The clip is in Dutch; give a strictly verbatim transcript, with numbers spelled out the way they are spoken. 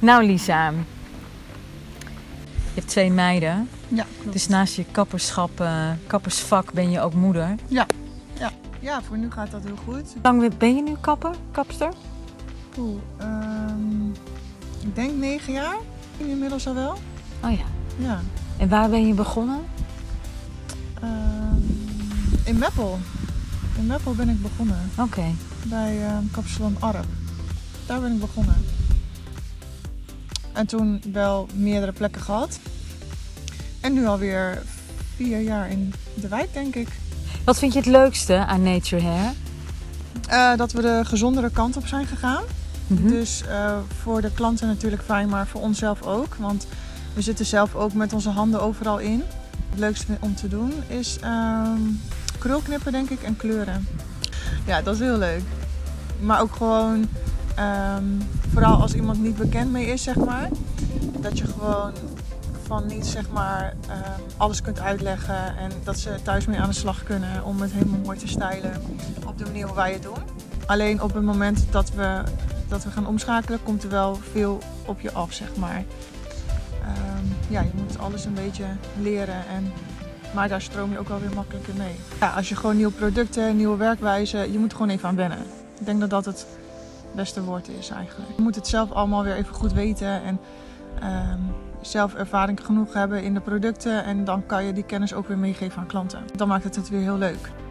Nou Lisa, je hebt twee meiden. Ja, klopt. Dus naast je kapperschap, uh, kappersvak ben je ook moeder. Ja. Ja. Ja, voor nu gaat dat heel goed. Hoe lang ben je nu kapper, kapster? Oeh, um, ik denk negen jaar inmiddels al wel. Oh ja. Ja. En waar ben je begonnen? Um, in Meppel. In Meppel ben ik begonnen. Oké. Okay. Bij uh, kapsalon Arp. Daar ben ik begonnen. En toen wel meerdere plekken gehad. En nu alweer vier jaar in de wijk, denk ik. Wat vind je het leukste aan Nature Hair? Uh, dat we de gezondere kant op zijn gegaan. Mm-hmm. Dus uh, voor de klanten natuurlijk fijn, maar voor onszelf ook. Want we zitten zelf ook met onze handen overal in. Het leukste om te doen is uh, krulknippen, denk ik, en kleuren. Ja, dat is heel leuk. Maar ook gewoon, um, vooral als iemand niet bekend mee is, zeg maar. Dat je gewoon van niet, zeg maar, uh, alles kunt uitleggen. En dat ze thuis mee aan de slag kunnen om het helemaal mooi te stylen op de manier hoe wij het doen. Alleen op het moment dat we, dat we gaan omschakelen, komt er wel veel op je af, zeg maar. Um, ja, je moet alles een beetje leren, en, maar daar stroom je ook wel weer makkelijker mee. Ja, als je gewoon nieuwe producten, nieuwe werkwijzen, je moet er gewoon even aan wennen. Ik denk dat dat het beste woord is eigenlijk. Je moet het zelf allemaal weer even goed weten en um, zelf ervaring genoeg hebben in de producten. En dan kan je die kennis ook weer meegeven aan klanten. Dan maakt het het weer heel leuk.